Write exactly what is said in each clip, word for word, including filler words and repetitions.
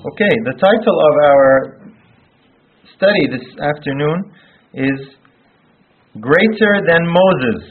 Okay, the title of our study this afternoon is Greater Than Moses.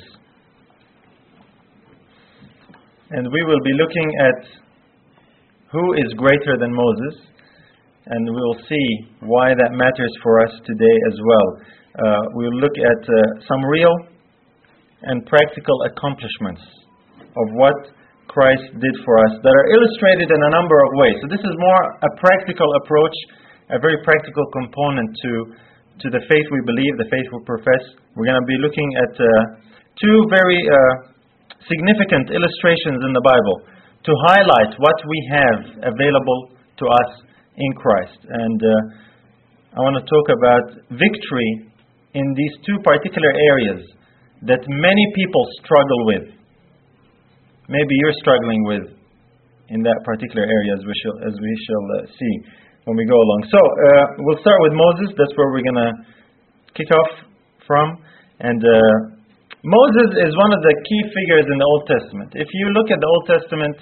And we will be looking at who is greater than Moses, and we will see why that matters for us today as well. Uh, we'll look at uh, some real and practical accomplishments of what Christ did for us that are illustrated in a number of ways. So this is more a practical approach, a very practical component to, to the faith we believe, the faith we profess. We're going to be looking at uh, two very uh, significant illustrations in the Bible to highlight what we have available to us in Christ. And uh, I want to talk about victory in these two particular areas that many people struggle with. Maybe you're struggling with in that particular area, as we shall, as we shall uh, see when we go along. So uh, we'll start with Moses. That's where we're going to kick off from. And uh, Moses is one of the key figures in the Old Testament. If you look at the Old Testament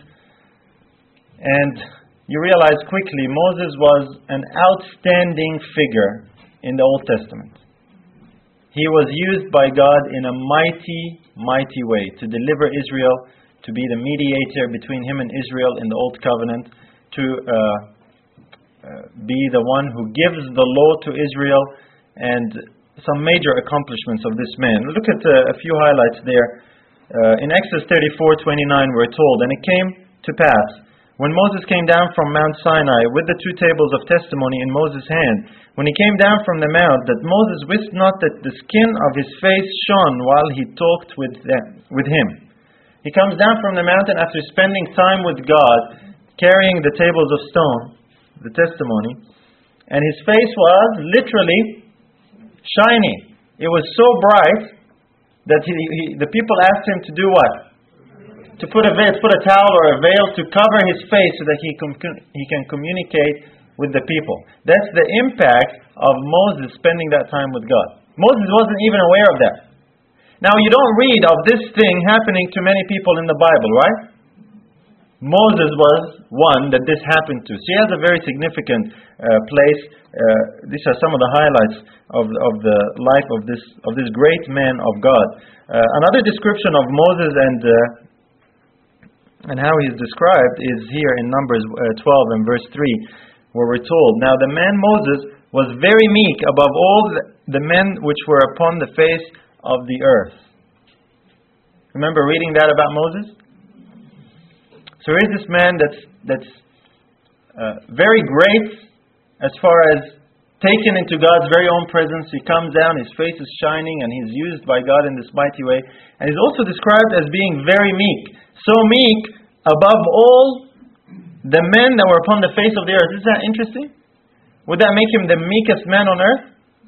and you realize quickly Moses was an outstanding figure in the Old Testament. He was used by God in a mighty, mighty way to deliver Israel, to be the mediator between him and Israel in the Old Covenant, to uh, uh, be the one who gives the law to Israel, and some major accomplishments of this man. Look at uh, a few highlights there. Uh, in Exodus thirty-four twenty-nine we're told, "And it came to pass, when Moses came down from Mount Sinai with the two tables of testimony in Moses' hand, when he came down from the mount, that Moses wist not that the skin of his face shone while he talked with them, with him." He comes down from the mountain after spending time with God, carrying the tables of stone, the testimony, and his face was literally shining. It was so bright that he, he, the people asked him to do what? To put a veil, to put a towel or a veil to cover his face so that he, com- he can communicate with the people. That's the impact of Moses spending that time with God. Moses wasn't even aware of that. Now, you don't read of this thing happening to many people in the Bible, right? Moses was one that this happened to. So he has a very significant uh, place. Uh, these are some of the highlights of, of the life of this of this great man of God. Uh, another description of Moses and uh, and how he's described is here in Numbers uh, twelve and verse three, where we're told, "Now the man Moses was very meek above all the, the men which were upon the face of the earth." Remember reading that about Moses? So here's this man that's that's uh, very great as far as taken into God's very own presence. He comes down, his face is shining, and he's used by God in this mighty way. And he's also described as being very meek. So meek above all the men that were upon the face of the earth. Isn't that interesting? Would that make him the meekest man on earth?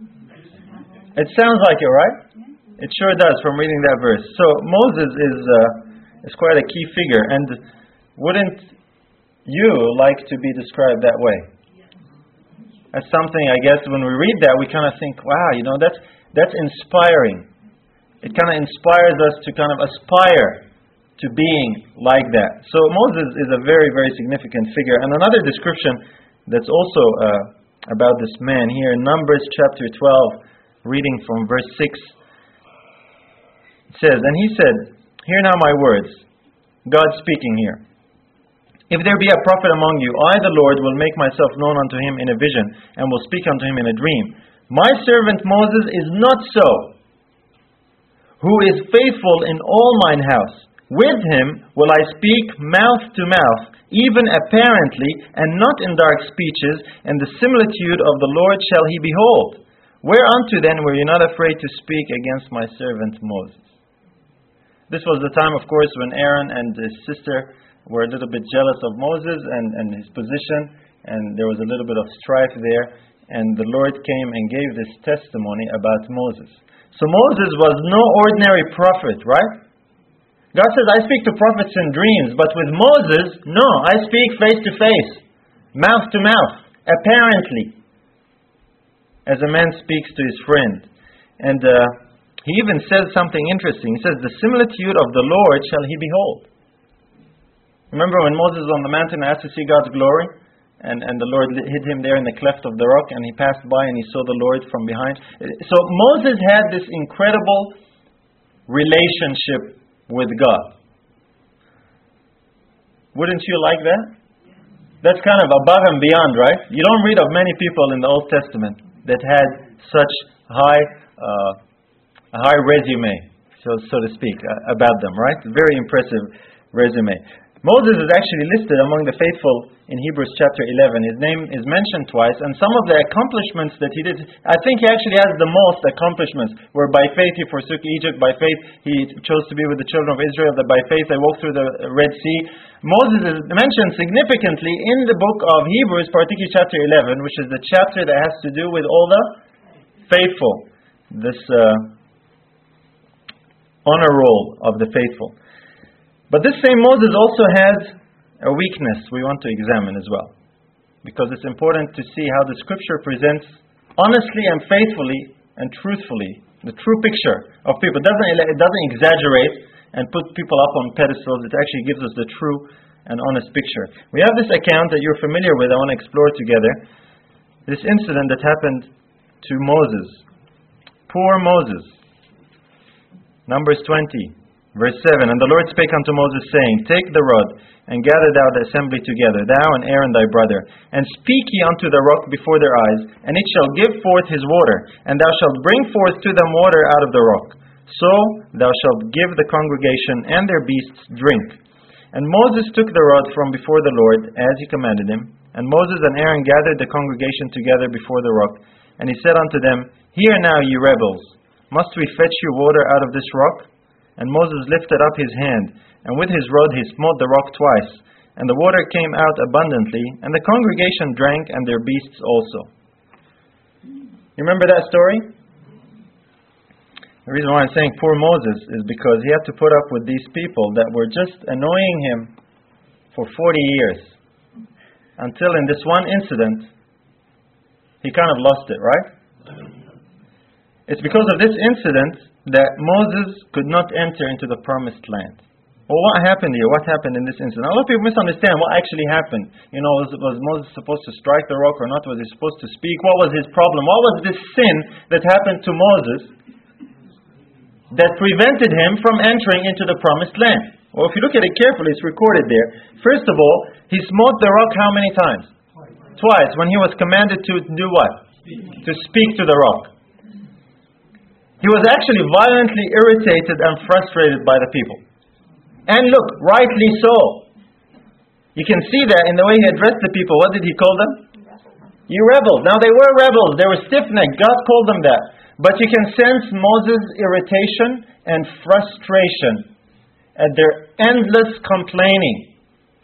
It sounds like it, right? It sure does from reading that verse. So Moses is uh, is quite a key figure, and wouldn't you like to be described that way? That's something, I guess, when we read that, we kind of think, wow, you know, that's that's inspiring. It kind of inspires us to kind of aspire to being like that. So Moses is a very, very significant figure. And another description that's also uh, about this man here in Numbers chapter twelve, reading from verse six. It says, "And he said, Hear now my words." God speaking here. "If there be a prophet among you, I, the Lord, will make myself known unto him in a vision, and will speak unto him in a dream. My servant Moses is not so, who is faithful in all mine house. With him will I speak mouth to mouth, even apparently, and not in dark speeches, and the similitude of the Lord shall he behold. Whereunto then were you not afraid to speak against my servant Moses?" This was the time, of course, when Aaron and his sister were a little bit jealous of Moses and, and his position, and there was a little bit of strife there, and the Lord came and gave this testimony about Moses. So Moses was no ordinary prophet, right? God says, "I speak to prophets in dreams," but with Moses, no, I speak face to face, mouth to mouth, apparently, as a man speaks to his friend. And uh, he even says something interesting. He says, "The similitude of the Lord shall he behold." Remember when Moses was on the mountain and asked to see God's glory? and, and the Lord hid him there in the cleft of the rock, and he passed by and he saw the Lord from behind. So Moses had this incredible relationship with God. Wouldn't you like that? That's kind of above and beyond, right? You don't read of many people in the Old Testament that had such high, uh, a high resume, so so to speak, uh, about them, right? Very impressive resume. Moses is actually listed among the faithful in Hebrews chapter eleven. His name is mentioned twice, and some of the accomplishments that he did, I think he actually has the most accomplishments, where by faith he forsook Egypt, by faith he chose to be with the children of Israel, that by faith they walked through the Red Sea. Moses is mentioned significantly in the book of Hebrews, particularly chapter eleven, which is the chapter that has to do with all the faithful, this uh, honor roll of the faithful. But this same Moses also has a weakness we want to examine as well, because it's important to see how the Scripture presents honestly and faithfully and truthfully the true picture of people. It doesn't, it doesn't exaggerate and put people up on pedestals. It actually gives us the true and honest picture. We have this account that you're familiar with. I want to explore together this incident that happened to Moses. Poor Moses. Numbers twenty. Verse seven, and the Lord spake unto Moses, saying, Take the rod, and gather thou the assembly together, thou and Aaron thy brother, and speak ye unto the rock before their eyes, and it shall give forth his water, and thou shalt bring forth to them water out of the rock. So thou shalt give the congregation and their beasts drink. And Moses took the rod from before the Lord, as he commanded him. And Moses and Aaron gathered the congregation together before the rock. And he said unto them, Hear now, ye rebels, must we fetch you water out of this rock? And Moses lifted up his hand, and with his rod he smote the rock twice, and the water came out abundantly, and the congregation drank, and their beasts also. You remember that story? The reason why I'm saying poor Moses is because he had to put up with these people that were just annoying him for forty years, until in this one incident, he kind of lost it, right? It's because of this incident that Moses could not enter into the promised land. Well, what happened here? What happened in this incident? A lot of people misunderstand what actually happened. You know, was, was Moses supposed to strike the rock or not? Was he supposed to speak? What was his problem? What was this sin that happened to Moses that prevented him from entering into the promised land? Well, if you look at it carefully, it's recorded there. First of all, he smote the rock how many times? Twice. Twice, when he was commanded to do what? Speak. To speak to the rock. He was actually violently irritated and frustrated by the people. And look, rightly so. You can see that in the way he addressed the people. What did he call them? You rebels. Now they were rebels. They were stiff-necked. God called them that. But you can sense Moses' irritation and frustration at their endless complaining.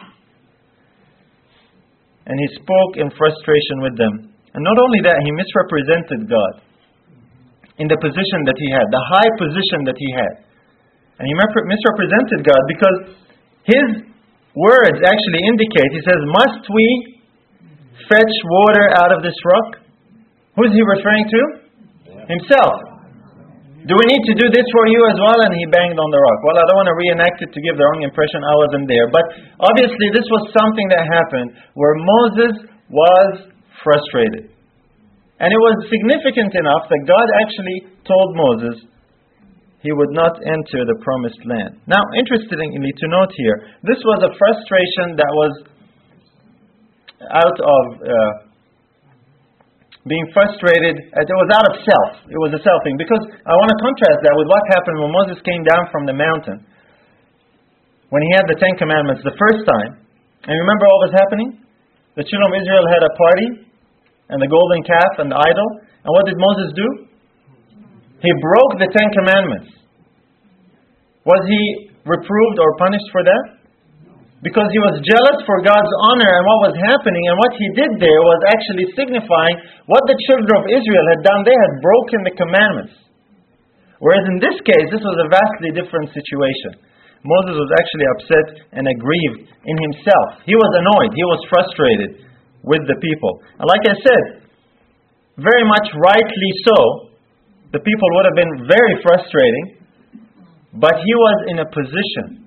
And he spoke in frustration with them. And not only that, he misrepresented God in the position that he had, the high position that he had. And he misrepresented God because his words actually indicate, he says, Must we fetch water out of this rock? Who's he referring to? Yeah. Himself. Do we need to do this for you as well? And he banged on the rock. Well, I don't want to reenact it to give the wrong impression. I wasn't there. But obviously this was something that happened where Moses was frustrated. And it was significant enough that God actually told Moses he would not enter the promised land. Now, interestingly to note here, this was a frustration that was out of uh, being frustrated. It was out of self. It was a self thing. Because I want to contrast that with what happened when Moses came down from the mountain. When he had the Ten Commandments the first time. And remember what was happening? The children of Israel had a party. And the golden calf and the idol. And what did Moses do? He broke the Ten Commandments. Was he reproved or punished for that? Because he was jealous for God's honor and what was happening. And what he did there was actually signifying what the children of Israel had done. They had broken the commandments. Whereas in this case, this was a vastly different situation. Moses was actually upset and aggrieved in himself. He was annoyed. He was frustrated with the people. And like I said, very much rightly so, the people would have been very frustrating, but he was in a position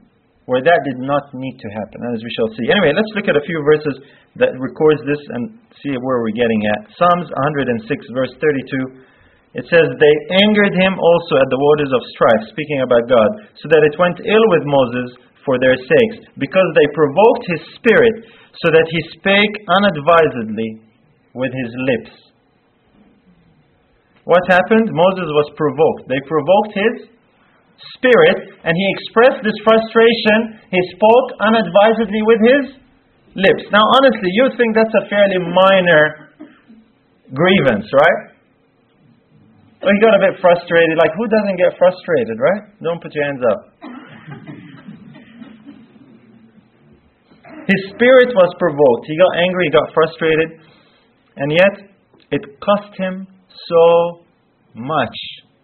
where that did not need to happen, as we shall see. Anyway, let's look at a few verses that records this and see where we're getting at. Psalms one hundred six, verse thirty-two. It says, "They angered him also at the waters of strife," speaking about God, "so that it went ill with Moses for their sakes, because they provoked his spirit, so that he spake unadvisedly with his lips." What happened? Moses was provoked. They provoked his spirit, and he expressed this frustration. He spoke unadvisedly with his lips. Now, honestly, you think that's a fairly minor grievance, right? Well, he got a bit frustrated. Like, who doesn't get frustrated, right? Don't put your hands up. His spirit was provoked. He got angry, he got frustrated, and yet it cost him so much.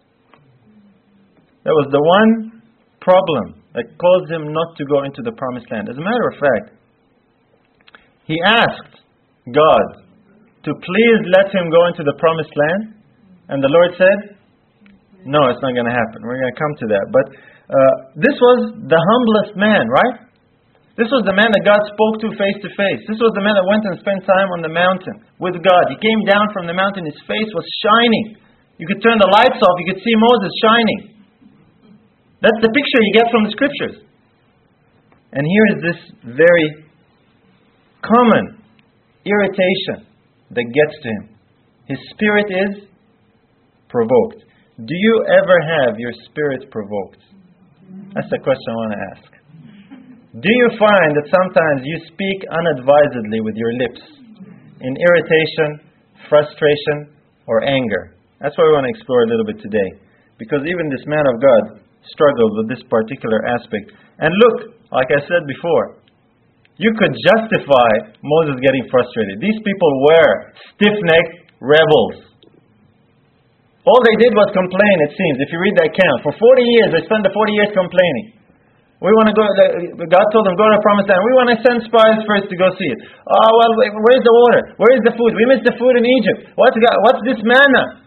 That was the one problem that caused him not to go into the promised land. As a matter of fact, he asked God to please let him go into the promised land, and the Lord said, no, it's not going to happen. We're going to come to that. But uh, this was the humblest man, right? This was the man that God spoke to face to face. This was the man that went and spent time on the mountain with God. He came down from the mountain, his face was shining. You could turn the lights off, you could see Moses shining. That's the picture you get from the scriptures. And here is this very common irritation that gets to him. His spirit is provoked. Do you ever have your spirit provoked? That's the question I want to ask. Do you find that sometimes you speak unadvisedly with your lips in irritation, frustration, or anger? That's what we want to explore a little bit today. Because even this man of God struggled with this particular aspect. And look, like I said before, you could justify Moses getting frustrated. These people were stiff-necked rebels. All they did was complain, it seems, if you read that account. For forty years, they spent the forty years complaining. We want to go, God told them, go to the promised land. We want to send spies first to go see it. Oh, well, where's the water? Where is the food? We missed the food in Egypt. What's, what's this manna?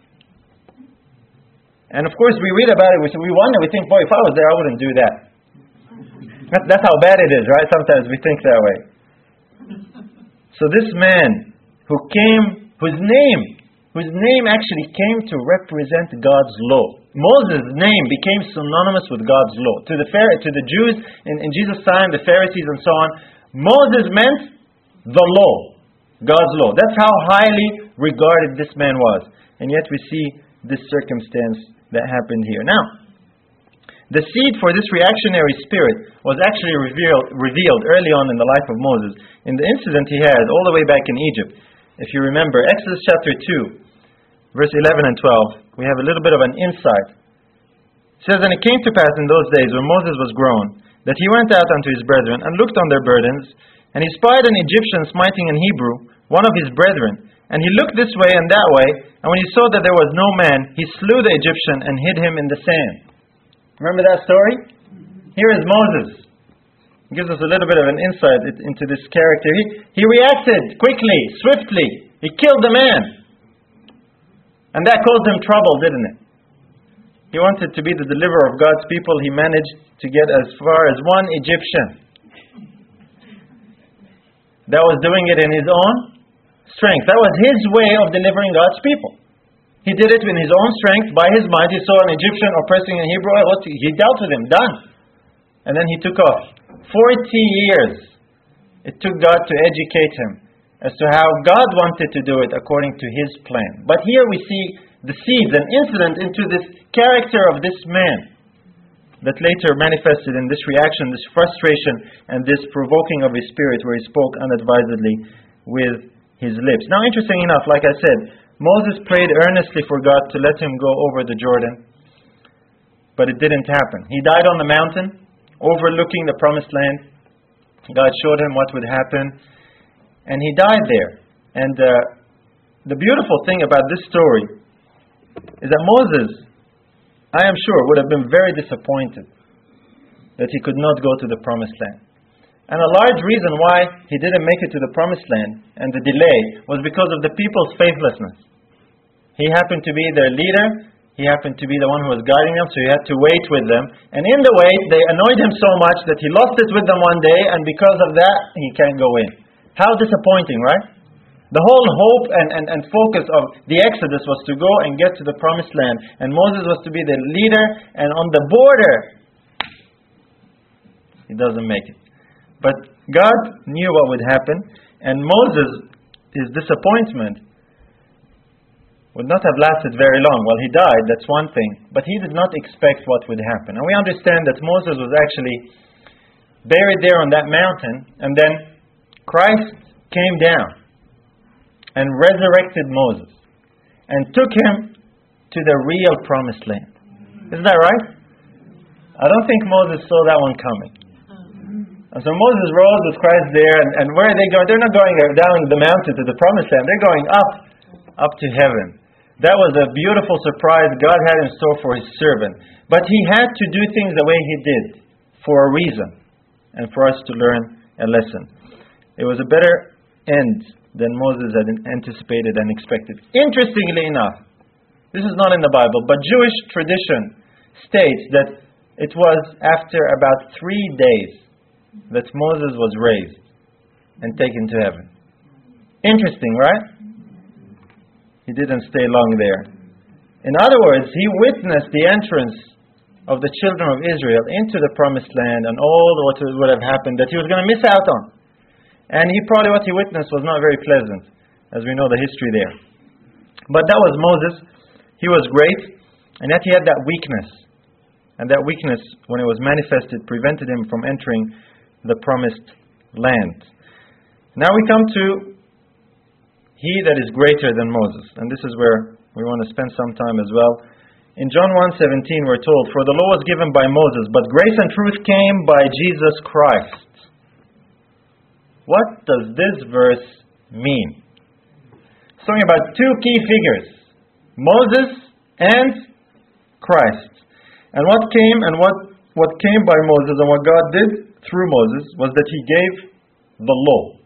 And of course, we read about it, we, we wonder, we think, boy, if I was there, I wouldn't do that. that. That's how bad it is, right? Sometimes we think that way. So this man who came, whose name, whose name actually came to represent God's law. Moses' name became synonymous with God's law. To the to the Jews in, in Jesus' time, the Pharisees and so on, Moses meant the law, God's law. That's how highly regarded this man was. And yet we see this circumstance that happened here. Now, the seed for this reactionary spirit was actually revealed, revealed early on in the life of Moses, in the incident he had all the way back in Egypt. If you remember, Exodus chapter two, verse eleven and twelve, we have a little bit of an insight. It says, "And it came to pass in those days when Moses was grown, that he went out unto his brethren, and looked on their burdens, and he spied an Egyptian smiting an Hebrew, one of his brethren. And he looked this way and that way, and when he saw that there was no man, he slew the Egyptian and hid him in the sand." Remember that story? Here is Moses. It gives us a little bit of an insight into this character. He, he reacted quickly, swiftly. He killed the man. And that caused him trouble, didn't it? He wanted to be the deliverer of God's people. He managed to get as far as one Egyptian that was doing it in his own strength. That was his way of delivering God's people. He did it in his own strength, by his might. He saw an Egyptian oppressing a Hebrew. He dealt with him. Done. And then he took off. Forty years it took God to educate him as to how God wanted to do it according to His plan. But here we see the seeds, an incident into this character of this man that later manifested in this reaction, this frustration, and this provoking of his spirit, where he spoke unadvisedly with his lips. Now, interesting enough, like I said, Moses prayed earnestly for God to let him go over the Jordan, but it didn't happen. He died on the mountain, overlooking the promised land. God showed him what would happen, and he died there. And uh, the beautiful thing about this story is that Moses, I am sure, would have been very disappointed that he could not go to the promised land. And a large reason why he didn't make it to the promised land, and the delay, was because of the people's faithlessness. He happened to be their leader, He happened to be the one who was guiding them, so he had to wait with them. And in the wait, they annoyed him so much that he lost it with them one day, and because of that, he can't go in. How disappointing, right? The whole hope and, and, and focus of the Exodus was to go and get to the Promised Land. And Moses was to be the leader, and on the border, he doesn't make it. But God knew what would happen, and Moses, his disappointment would not have lasted very long. Well, he died, that's one thing. But he did not expect what would happen. And we understand that Moses was actually buried there on that mountain, and then Christ came down and resurrected Moses and took him to the real Promised Land. Isn't that right? I don't think Moses saw that one coming. And so Moses rose with Christ there, and, and where are they going? They're not going down the mountain to the Promised Land. They're going up, up to heaven. That was a beautiful surprise God had in store for His servant. But He had to do things the way He did, for a reason, and for us to learn a lesson. It was a better end than Moses had anticipated and expected. Interestingly enough, this is not in the Bible, but Jewish tradition states that it was after about three days that Moses was raised and taken to heaven. Interesting, right? He didn't stay long there. In other words, he witnessed the entrance of the children of Israel into the Promised Land and all what would have happened that he was going to miss out on. And he probably what he witnessed was not very pleasant, as we know the history there. But that was Moses. He was great, and yet he had that weakness. And that weakness, when it was manifested, prevented him from entering the Promised Land. Now we come to He that is greater than Moses. And this is where we want to spend some time as well. In John one seventeen we're told, "For the law was given by Moses, but grace and truth came by Jesus Christ." What does this verse mean? It's talking about two key figures, Moses and Christ. And what came and what, what came by Moses and what God did through Moses was that He gave the law.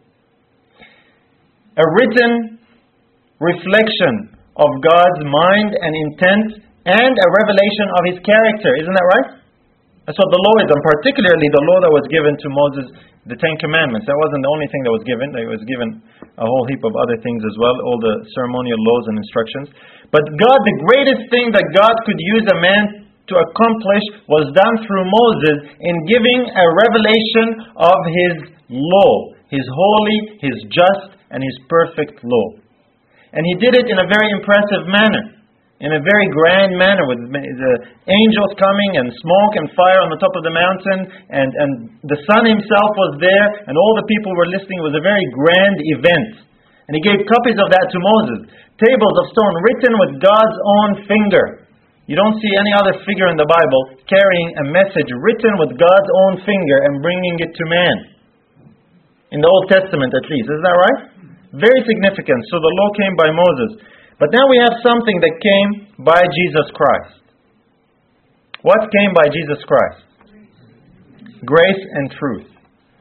A written reflection of God's mind and intent, and a revelation of His character. Isn't that right? That's what the law is, and particularly the law that was given to Moses, the Ten Commandments. That wasn't the only thing that was given. It was given a whole heap of other things as well, all the ceremonial laws and instructions. But God, the greatest thing that God could use a man to accomplish was done through Moses in giving a revelation of His law, His holy, His just, and His perfect law. And He did it in a very impressive manner, in a very grand manner, with the angels coming and smoke and fire on the top of the mountain, and, and the Son Himself was there, and all the people were listening. It was a very grand event. And He gave copies of that to Moses, tables of stone written with God's own finger. You don't see any other figure in the Bible carrying a message written with God's own finger and bringing it to man. In the Old Testament at least. Is that right? Very significant. So the law came by Moses. But now we have something that came by Jesus Christ. What came by Jesus Christ? Grace and truth.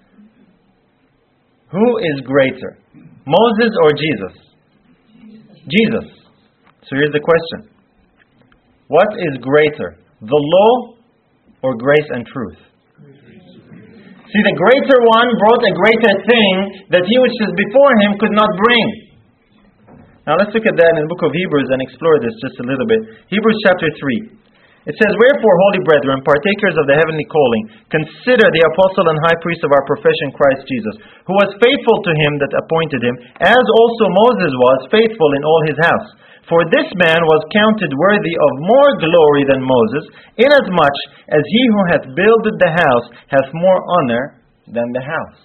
Who is greater? Moses or Jesus? Jesus. So here's the question. What is greater? The law or grace and truth? See, the greater one brought a greater thing that he which is before him could not bring. Now let's look at that in the book of Hebrews and explore this just a little bit. Hebrews chapter three. It says, "Wherefore, holy brethren, partakers of the heavenly calling, consider the apostle and high priest of our profession, Christ Jesus, who was faithful to him that appointed him, as also Moses was faithful in all his house. For this man was counted worthy of more glory than Moses, inasmuch as he who hath builded the house hath more honor than the house."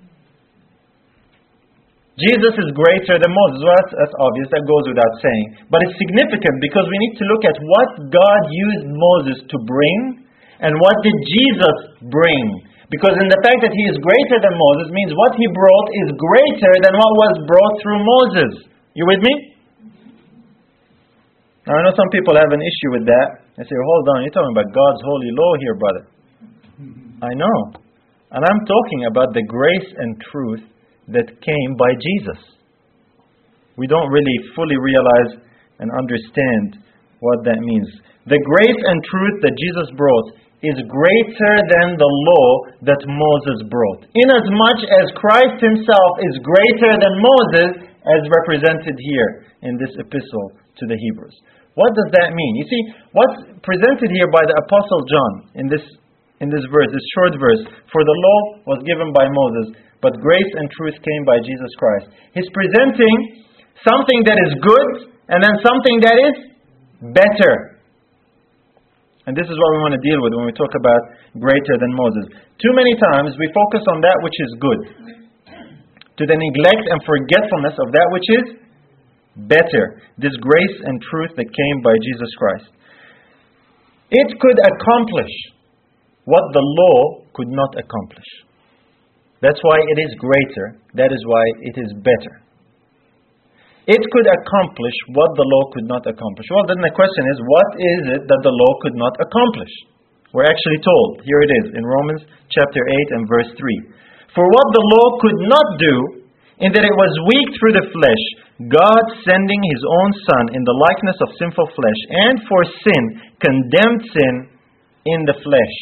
Jesus is greater than Moses. Well, that's, that's obvious. That goes without saying. But it's significant because we need to look at what God used Moses to bring and what did Jesus bring. Because in the fact that he is greater than Moses means what he brought is greater than what was brought through Moses. You with me? Now I know some people have an issue with that. They say, hold on, you're talking about God's holy law here, brother. I know. And I'm talking about the grace and truth that came by Jesus. We don't really fully realize and understand what that means. The grace and truth that Jesus brought is greater than the law that Moses brought. Inasmuch as Christ himself is greater than Moses, as represented here in this epistle to the Hebrews. What does that mean? You see, what's presented here by the Apostle John in this in this verse, this short verse, for the law was given by Moses, but grace and truth came by Jesus Christ. He's presenting something that is good and then something that is better. And this is what we want to deal with when we talk about greater than Moses. Too many times we focus on that which is good, to the neglect and forgetfulness of that which is better. This grace and truth that came by Jesus Christ. It could accomplish what the law could not accomplish. That's why it is greater. That is why it is better. It could accomplish what the law could not accomplish. Well, then the question is, what is it that the law could not accomplish? We're actually told. Here it is in Romans chapter eight and verse three. For what the law could not do, in that it was weak through the flesh, God sending His own Son in the likeness of sinful flesh, and for sin, condemned sin in the flesh.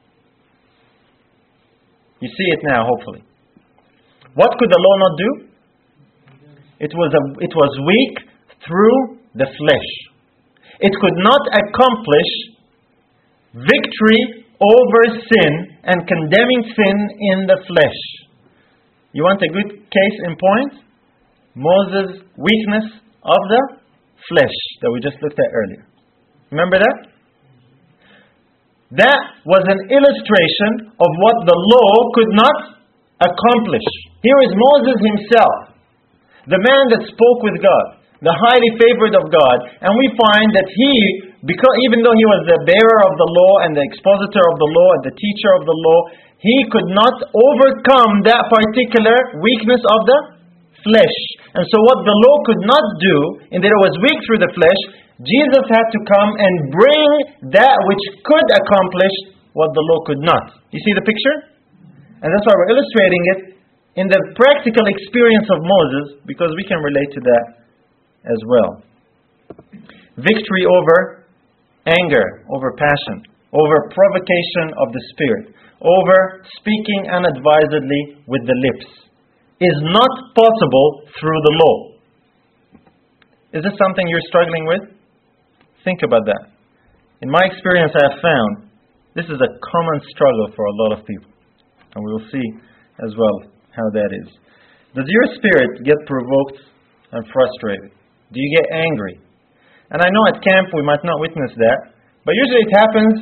You see it now, hopefully. What could the law not do? It was a, it was weak through the flesh. It could not accomplish victory over sin and condemning sin in the flesh. You want a good case in point? Moses' weakness of the flesh that we just looked at earlier. Remember that? That was an illustration of what the law could not accomplish. Here is Moses himself, the man that spoke with God, the highly favored of God. And we find that he, because even though he was the bearer of the law and the expositor of the law and the teacher of the law, he could not overcome that particular weakness of the flesh. And so what the law could not do, in that it was weak through the flesh, Jesus had to come and bring that which could accomplish what the law could not. You see the picture? And that's why we're illustrating it in the practical experience of Moses, because we can relate to that as well. Victory over anger, over passion, over provocation of the spirit, over speaking unadvisedly with the lips, is not possible through the law. Is this something you're struggling with? Think about that. In my experience, I have found this is a common struggle for a lot of people. And we will see as well how that is. Does your spirit get provoked and frustrated? Do you get angry? And I know at camp we might not witness that, but usually it happens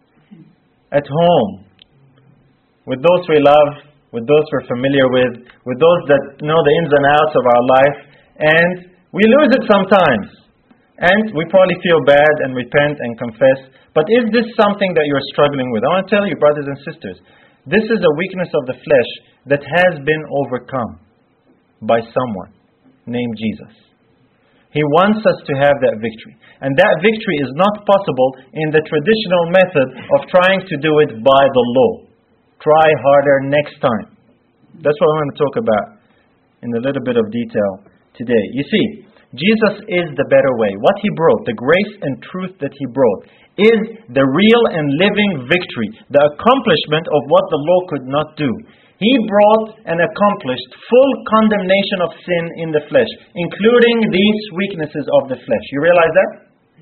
at home, with those we love, with those we're familiar with, with those that know the ins and outs of our life, and we lose it sometimes. And we probably feel bad and repent and confess. But is this something that you're struggling with? I want to tell you, brothers and sisters, this is a weakness of the flesh that has been overcome by someone named Jesus. He wants us to have that victory. And that victory is not possible in the traditional method of trying to do it by the law. Try harder next time. That's what I want to talk about in a little bit of detail today. You see, Jesus is the better way. What He brought, the grace and truth that He brought, is the real and living victory, the accomplishment of what the law could not do. He brought and accomplished full condemnation of sin in the flesh, including these weaknesses of the flesh. You realize that?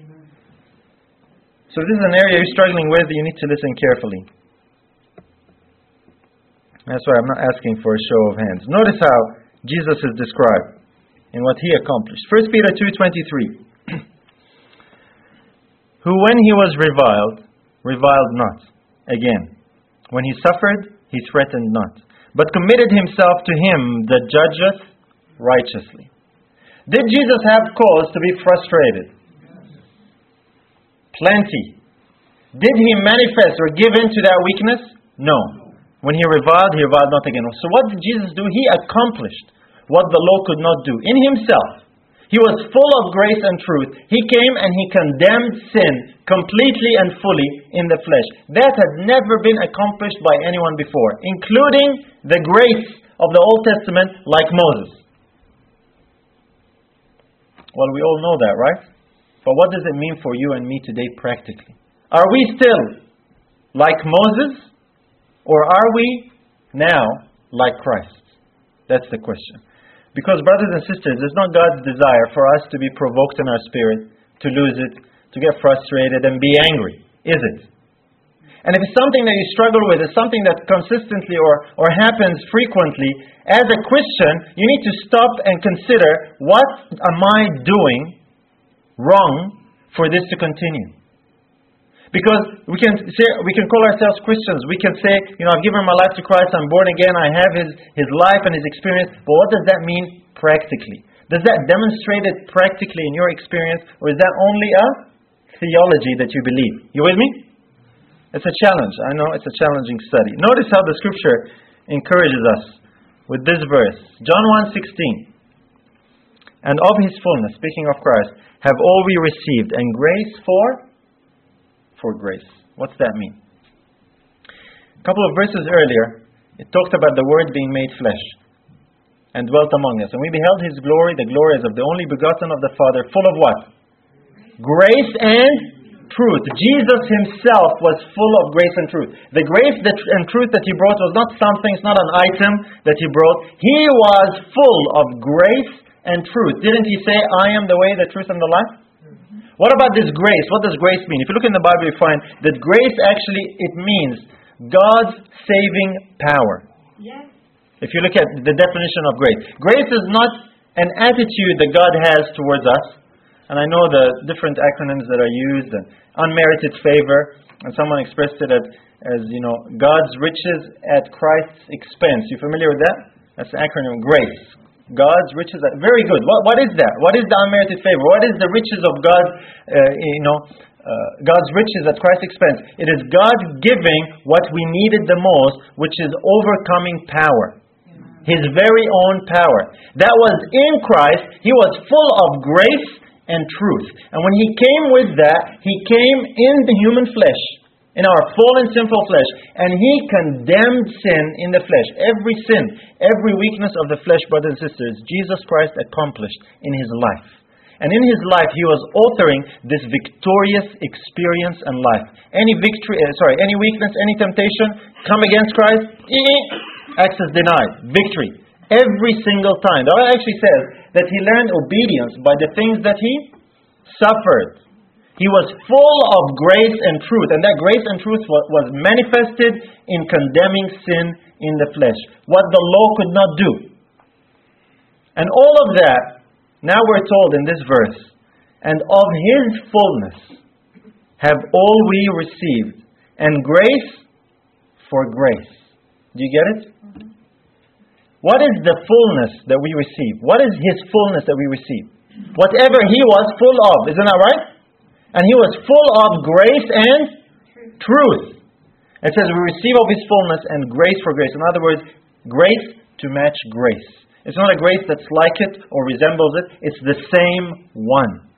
So this is an area you're struggling with. You need to listen carefully. That's why I'm not asking for a show of hands. Notice how Jesus is described in what He accomplished. First Peter two twenty-three. Who when He was reviled, reviled not again. When He suffered, He threatened not, but committed Himself to Him that judgeth righteously. Did Jesus have cause to be frustrated? Plenty. Did He manifest or give in to that weakness? No. When He reviled, He reviled not again. So what did Jesus do? He accomplished what the law could not do in Himself. He was full of grace and truth. He came and He condemned sin completely and fully in the flesh. That had never been accomplished by anyone before, including the grace of the Old Testament like Moses. Well, we all know that, right? But what does it mean for you and me today practically? Are we still like Moses? Or are we now like Christ? That's the question. Because brothers and sisters, it's not God's desire for us to be provoked in our spirit, to lose it, to get frustrated and be angry, is it? And if it's something that you struggle with, it's something that consistently or, or happens frequently, as a Christian, you need to stop and consider, what am I doing wrong for this to continue? Because we can say, we can call ourselves Christians. We can say, you know, I've given my life to Christ, I'm born again, I have His, His life and His experience. But what does that mean practically? Does that demonstrate it practically in your experience? Or is that only a theology that you believe? You with me? It's a challenge. I know it's a challenging study. Notice how the Scripture encourages us with this verse. John one sixteen. And of His fullness, speaking of Christ, have all we received, and grace for... for grace. What's that mean? A couple of verses earlier, it talked about the Word being made flesh and dwelt among us. And we beheld His glory, the glory as of the only begotten of the Father, full of what? Grace and truth. Jesus Himself was full of grace and truth. The grace that, and truth that He brought was not something, it's not an item that He brought. He was full of grace and truth. Didn't He say, I am the way, the truth, and the life? What about this grace? What does grace mean? If you look in the Bible, you find that grace actually, it means God's saving power. Yes. If you look at the definition of grace. Grace is not an attitude that God has towards us. And I know the different acronyms that are used, and unmerited favor, and someone expressed it as, as you know, God's riches at Christ's expense. You familiar with that? That's the acronym GRACE. God's riches. Are, very good. What, what is that? What is the unmerited favor? What is the riches of God? Uh, you know, uh, God's riches at Christ's expense. It is God giving what we needed the most, which is overcoming power. His very own power. That was in Christ. He was full of grace and truth. And when He came with that, He came in the human flesh, in our fallen sinful flesh, and He condemned sin in the flesh. Every sin, every weakness of the flesh, brothers and sisters, Jesus Christ accomplished in His life. And in His life, He was authoring this victorious experience and life. Any victory, uh, sorry, any weakness, any temptation, come against Christ, access denied, victory. Every single time. The Bible actually says that He learned obedience by the things that He suffered. He was full of grace and truth, and that grace and truth was manifested in condemning sin in the flesh, what the law could not do. And all of that, now we're told in this verse, and of His fullness have all we received, and grace for grace. Do you get it? What is the fullness that we receive? What is His fullness that we receive? Whatever He was full of, isn't that right? And He was full of grace and truth. It says we receive of His fullness and grace for grace. In other words, grace to match grace. It's not a grace that's like it or resembles it. It's the same one.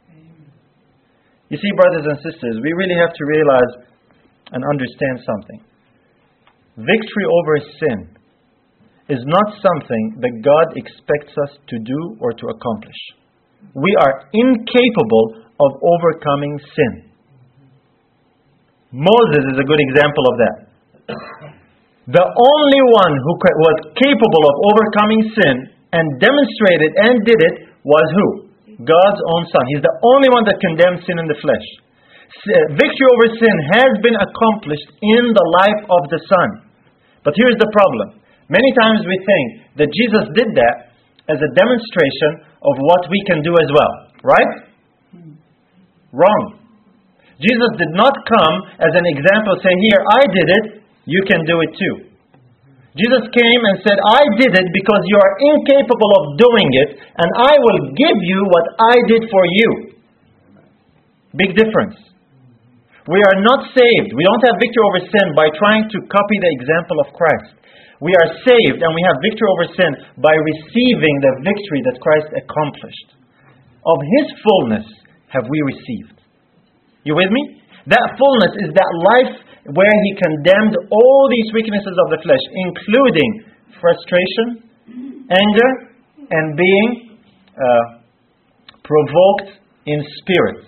You see, brothers and sisters, we really have to realize and understand something. Victory over sin is not something that God expects us to do or to accomplish. We are incapable of overcoming sin. Moses is a good example of that. The only one who was capable of overcoming sin and demonstrated and did it was who? God's own Son. He's the only one that condemned sin in the flesh. Victory over sin has been accomplished in the life of the Son. But here's the problem. Many times we think that Jesus did that as a demonstration of what we can do as well. Right? Wrong. Jesus did not come as an example, say, here, I did it, you can do it too. Jesus came and said, I did it because you are incapable of doing it, and I will give you what I did for you. Big difference. We are not saved. We don't have victory over sin by trying to copy the example of Christ. We are saved and we have victory over sin by receiving the victory that Christ accomplished. Of His fullness have we received. You with me? That fullness is that life where He condemned all these weaknesses of the flesh, including frustration, anger, and being uh, provoked in spirit.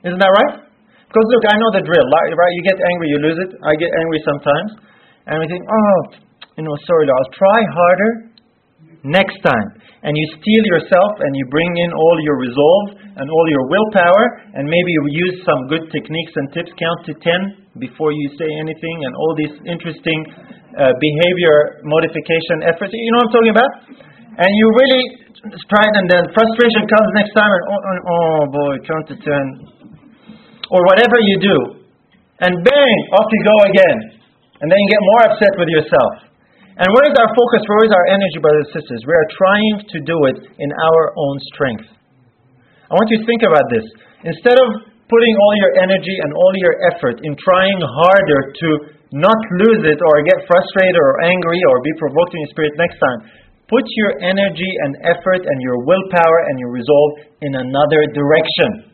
Isn't that right? Because look, I know the drill, right? You get angry, you lose it. I get angry sometimes. And we think, oh, you know, sorry, I'll try harder next time. And you steel yourself and you bring in all your resolve and all your willpower, and maybe you use some good techniques and tips, count to ten before you say anything, and all these interesting uh, behavior modification efforts. You know what I'm talking about? And you really try it, and then frustration comes next time, and oh, oh, oh boy, count to ten. Or whatever you do. And bang, off you go again. And then you get more upset with yourself. And where is our focus? Where is our energy, brothers and sisters? We are trying to do it in our own strength. I want you to think about this. Instead of putting all your energy and all your effort in trying harder to not lose it or get frustrated or angry or be provoked in your spirit next time, put your energy and effort and your willpower and your resolve in another direction.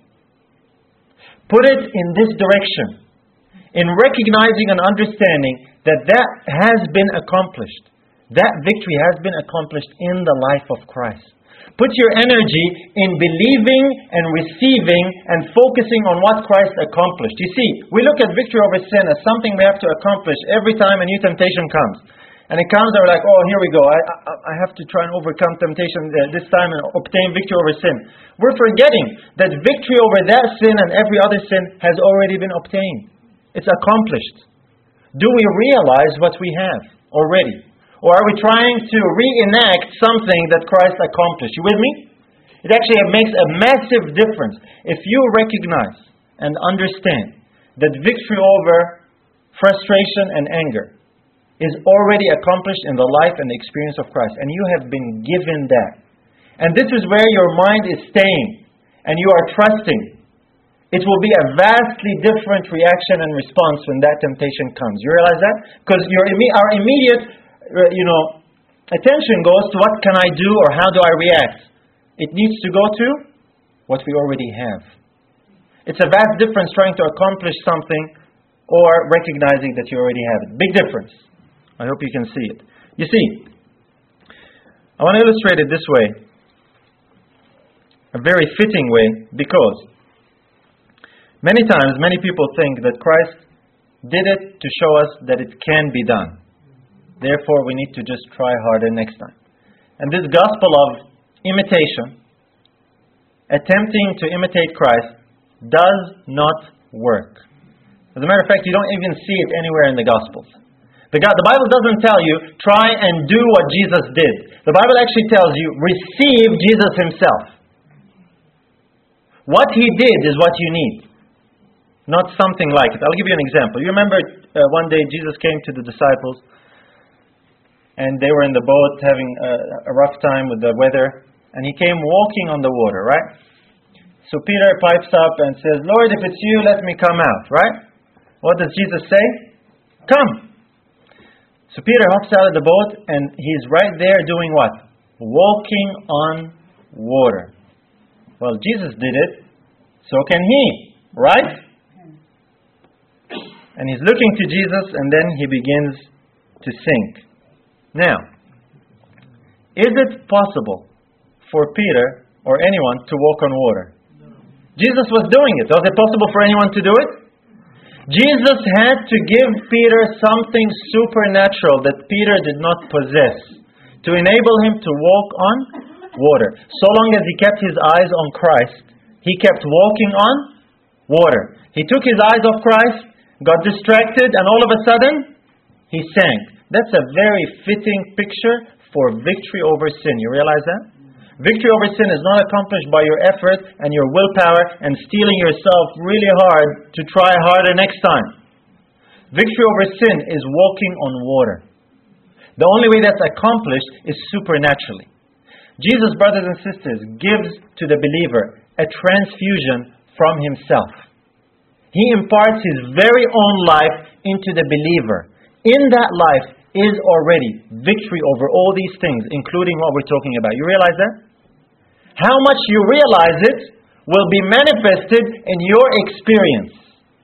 Put it in this direction. In recognizing and understanding that that has been accomplished. That victory has been accomplished in the life of Christ. Put your energy in believing and receiving and focusing on what Christ accomplished. You see, we look at victory over sin as something we have to accomplish every time a new temptation comes. And it comes and we're like, oh, here we go. I, I, I have to try and overcome temptation this time and obtain victory over sin. We're forgetting that victory over that sin and every other sin has already been obtained. It's accomplished. Do we realize what we have already? Or are we trying to reenact something that Christ accomplished? You with me? It actually makes a massive difference if you recognize and understand that victory over frustration and anger is already accomplished in the life and the experience of Christ. And you have been given that. And this is where your mind is staying. And you are trusting. It will be a vastly different reaction and response when that temptation comes. You realize that? Because your our immediate, you know, attention goes to what can I do or how do I react. It needs to go to what we already have. It's a vast difference trying to accomplish something or recognizing that you already have it. Big difference. I hope you can see it. You see, I want to illustrate it this way. A very fitting way, because many times, many people think that Christ did it to show us that it can be done. Therefore, we need to just try harder next time. And this gospel of imitation, attempting to imitate Christ, does not work. As a matter of fact, you don't even see it anywhere in the Gospels. The, God, the Bible doesn't tell you, try and do what Jesus did. The Bible actually tells you, receive Jesus Himself. What He did is what you need. Not something like it. I'll give you an example. You remember uh, one day Jesus came to the disciples and they were in the boat having a, a rough time with the weather, and He came walking on the water, right? So Peter pipes up and says, Lord, if it's you, let me come out, right? What does Jesus say? Come. So Peter hops out of the boat and he's right there doing what? Walking on water. Well, Jesus did it, so can he, right? And he's looking to Jesus, and then he begins to sink. Now, is it possible for Peter or anyone to walk on water? No. Jesus was doing it. Was it possible for anyone to do it? Jesus had to give Peter something supernatural that Peter did not possess to enable him to walk on water. So long as he kept his eyes on Christ, he kept walking on water. He took his eyes off Christ, got distracted, and all of a sudden, he sank. That's a very fitting picture for victory over sin. You realize that? Victory over sin is not accomplished by your effort and your willpower and steeling yourself really hard to try harder next time. Victory over sin is walking on water. The only way that's accomplished is supernaturally. Jesus, brothers and sisters, gives to the believer a transfusion from Himself. He imparts His very own life into the believer. In that life is already victory over all these things, including what we're talking about. You realize that? How much you realize it will be manifested in your experience.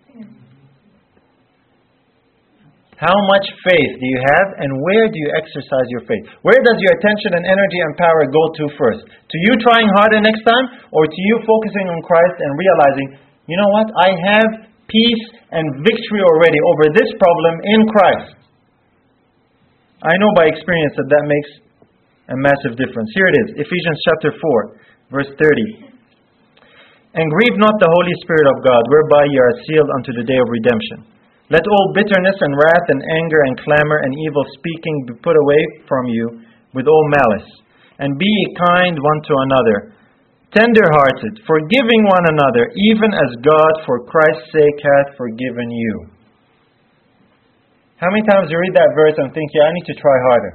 How much faith do you have, and where do you exercise your faith? Where does your attention and energy and power go to first? To you trying harder next time, or to you focusing on Christ and realizing, you know what? I have peace and victory already over this problem in Christ. I know by experience that that makes a massive difference. Here it is, Ephesians chapter four, verse thirty. And grieve not the Holy Spirit of God, whereby ye are sealed unto the day of redemption. Let all bitterness and wrath and anger and clamor and evil speaking be put away from you with all malice. And be ye kind one to another, tender-hearted, forgiving one another, even as God for Christ's sake hath forgiven you. How many times you read that verse and think, yeah, I need to try harder?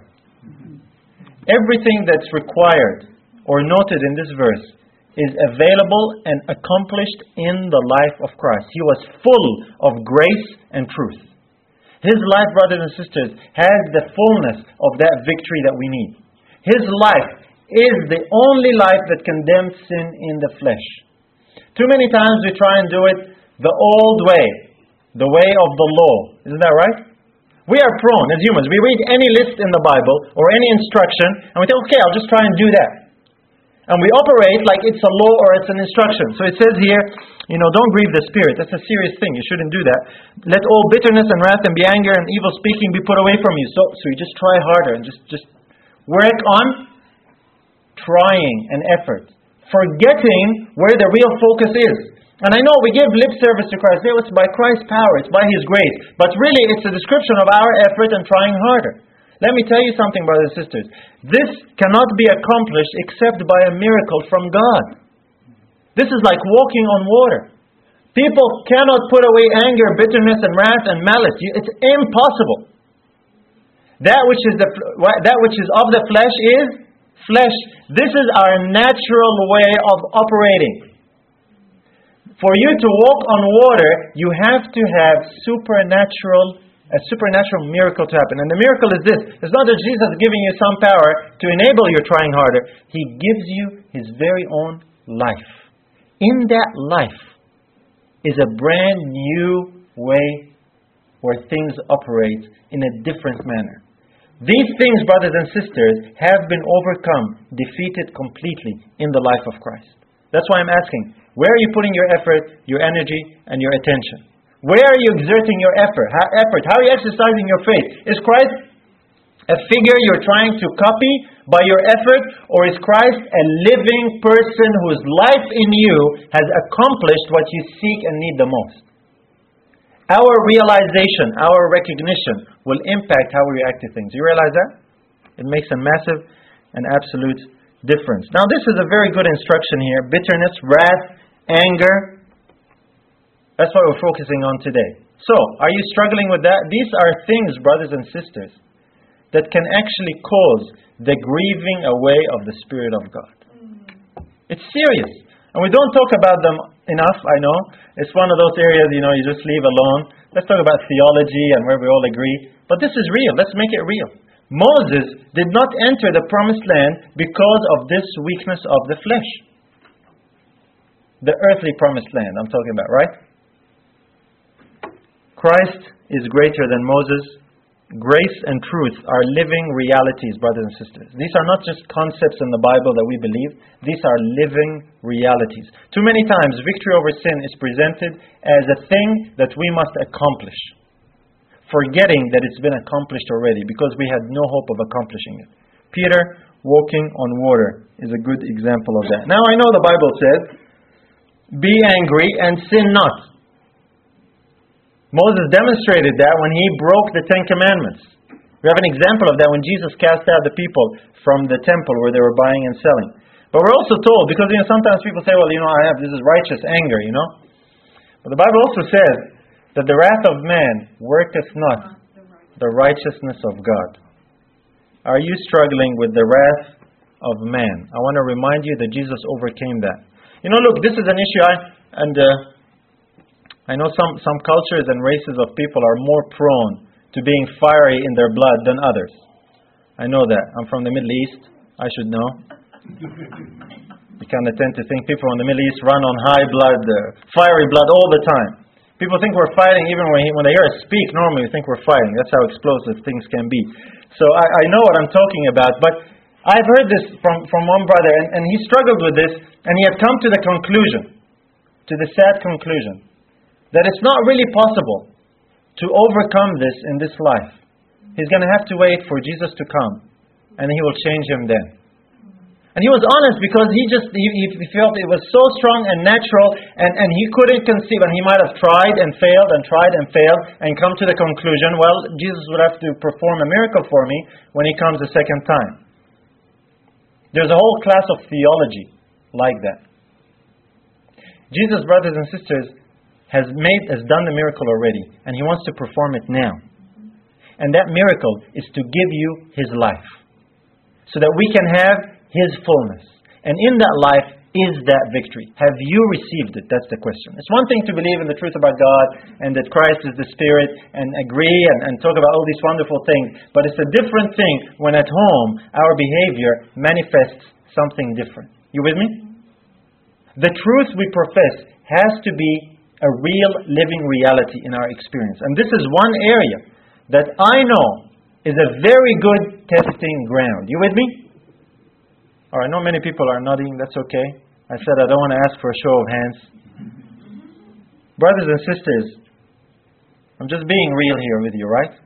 Everything that's required or noted in this verse is available and accomplished in the life of Christ. He was full of grace and truth. His life, brothers and sisters, has the fullness of that victory that we need. His life is the only life that condemns sin in the flesh. Too many times we try and do it the old way, the way of the law. Isn't that right? We are prone, as humans, we read any list in the Bible or any instruction and we think, okay, I'll just try and do that. And we operate like it's a law or it's an instruction. So it says here, you know, don't grieve the Spirit. That's a serious thing. You shouldn't do that. Let all bitterness and wrath and be anger and evil speaking be put away from you. So, so you just try harder and just, just work on trying and effort. Forgetting where the real focus is. And I know we give lip service to Christ. It's by Christ's power. It's by His grace. But really it's a description of our effort and trying harder. Let me tell you something, brothers and sisters. This cannot be accomplished except by a miracle from God. This is like walking on water. People cannot put away anger, bitterness, and wrath and malice. It's impossible. That which is the that which is of the flesh is flesh. This is our natural way of operating. For you to walk on water, you have to have supernatural a supernatural miracle to happen. And the miracle is this. It's not that Jesus is giving you some power to enable your trying harder. He gives you His very own life. In that life is a brand new way where things operate in a different manner. These things, brothers and sisters, have been overcome, defeated completely in the life of Christ. That's why I'm asking, where are you putting your effort, your energy, and your attention? Where are you exerting your effort? How, effort? How are you exercising your faith? Is Christ a figure you're trying to copy by your effort? Or is Christ a living person whose life in you has accomplished what you seek and need the most? Our realization, our recognition will impact how we react to things. You realize that? It makes a massive and absolute difference. Now this is a very good instruction here. Bitterness, wrath, anger. That's what we're focusing on today. So, are you struggling with that? These are things, brothers and sisters, that can actually cause the grieving away of the Spirit of God. It's serious. And we don't talk about them enough, I know. It's one of those areas, you know, you just leave alone. Let's talk about theology and where we all agree. But this is real. Let's make it real. Moses did not enter the promised land because of this weakness of the flesh. The earthly promised land I'm talking about, right? Christ is greater than Moses. Grace and truth are living realities, brothers and sisters. These are not just concepts in the Bible that we believe. These are living realities. Too many times, victory over sin is presented as a thing that we must accomplish, forgetting that it's been accomplished already because we had no hope of accomplishing it. Peter, walking on water, is a good example of that. Now, I know the Bible says, be angry and sin not. Moses demonstrated that when he broke the Ten Commandments. We have an example of that when Jesus cast out the people from the temple where they were buying and selling. But we're also told, because you know sometimes people say, well, you know, I have this is righteous anger, you know. But the Bible also says that the wrath of man worketh not the righteousness of God. Are you struggling with the wrath of man? I want to remind you that Jesus overcame that. You know, look, this is an issue, I, and uh, I know some, some cultures and races of people are more prone to being fiery in their blood than others. I know that. I'm from the Middle East. I should know. You kind of tend to think people in the Middle East run on high blood, uh, fiery blood all the time. People think we're fighting even when, he, when they hear us speak. Normally we think we're fighting. That's how explosive things can be. So I, I know what I'm talking about. But I've heard this from, from one brother, and, and he struggled with this, and he had come to the conclusion to the sad conclusion that it's not really possible to overcome this in this life. He's going to have to wait for Jesus to come, and He will change him then. And he was honest, because he just he, he felt it was so strong and natural, and, and he couldn't conceive, and he might have tried and failed and tried and failed and come to the conclusion, well, Jesus would have to perform a miracle for me when He comes the second time. There's a whole class of theology like that. Jesus, brothers and sisters, has made has done the miracle already, and He wants to perform it now. And that miracle is to give you His life, so that we can have His fullness. And in that life is that victory. Have you received it? That's the question. It's one thing to believe in the truth about God and that Christ is the Spirit and agree and, and talk about all these wonderful things. But it's a different thing when at home our behavior manifests something different. You with me? The truth we profess has to be a real living reality in our experience. And this is one area that I know is a very good testing ground. You with me? Or I know many people are nodding, that's okay. I said I don't want to ask for a show of hands. Brothers and sisters, I'm just being real here with you, right?